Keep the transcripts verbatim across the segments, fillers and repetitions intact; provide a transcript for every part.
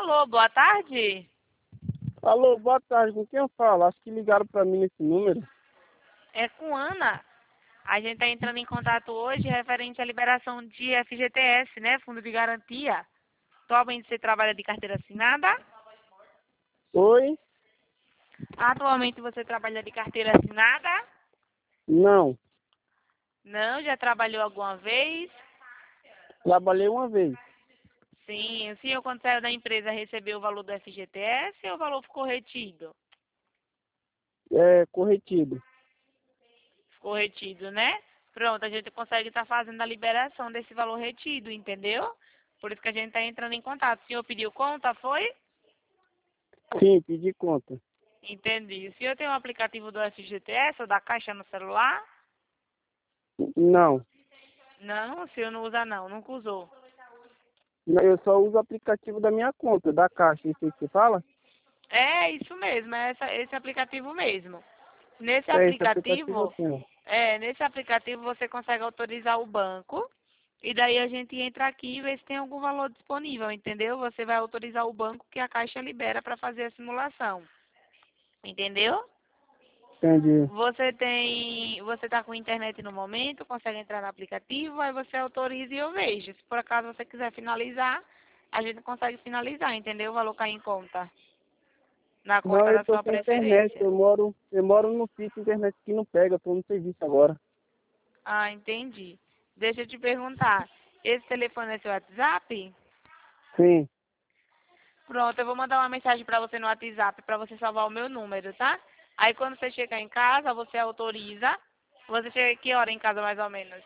Alô, boa tarde. Alô, boa tarde, com quem eu falo? Acho que ligaram pra mim nesse número. É com Ana. A gente está entrando em contato hoje referente à liberação de F G T S, né? Fundo de Garantia. Atualmente você trabalha de carteira assinada? Oi? Atualmente você trabalha de carteira assinada? Não, Não, já trabalhou alguma vez? trabalhei uma vez. Sim, o senhor quando saiu da empresa recebeu o valor do F G T S ou o valor ficou retido? É, corretido. Ficou retido, né? Pronto, a gente consegue estar fazendo a liberação desse valor retido, entendeu? Por isso que a gente está entrando em contato. O senhor pediu conta, foi? Sim, pedi conta. Entendi. O senhor tem um aplicativo do F G T S ou da Caixa no celular? Não, Não, o senhor não usa não, nunca usou. eu só uso o aplicativo da minha conta, da Caixa, isso aí que você fala? É isso mesmo, é essa, esse aplicativo mesmo. Nesse É, esse aplicativo eu aplicativo, tenho. é, nesse aplicativo você consegue autorizar o banco e daí a gente entra aqui e vê se tem algum valor disponível, entendeu? Você vai autorizar o banco que a Caixa libera para fazer a simulação, entendeu? Entendi. Você tem, você está com internet no momento, consegue entrar no aplicativo, aí você autoriza e eu vejo. Se por acaso você quiser finalizar, a gente consegue finalizar, entendeu? O valor cai em conta, na Não, conta eu da tô sua sem internet, preferência. eu moro, eu moro no sítio, internet que não pega, eu tô no serviço agora. Ah, entendi. Deixa eu te perguntar, esse telefone é seu WhatsApp? Sim, Pronto, eu vou mandar uma mensagem para você no WhatsApp para você salvar o meu número, tá? Aí quando você chegar em casa, você autoriza. Você chega que hora em casa mais ou menos?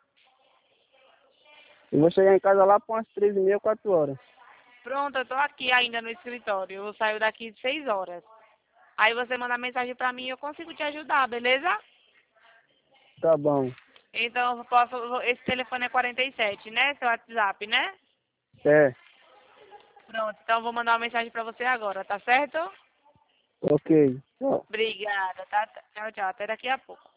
eu vou chegar em casa lá por umas três e meia, quatro horas. Pronto, eu tô aqui ainda no escritório. Eu saio daqui de seis horas. Aí você manda mensagem pra mim e eu consigo te ajudar, beleza? Tá bom. Então, eu posso, esse telefone é quarenta e sete, né? Seu WhatsApp, né? É, Pronto, então eu vou mandar uma mensagem pra você agora, tá certo? ok. Tchau. Obrigada, tá? Tchau, tchau. Até daqui a pouco.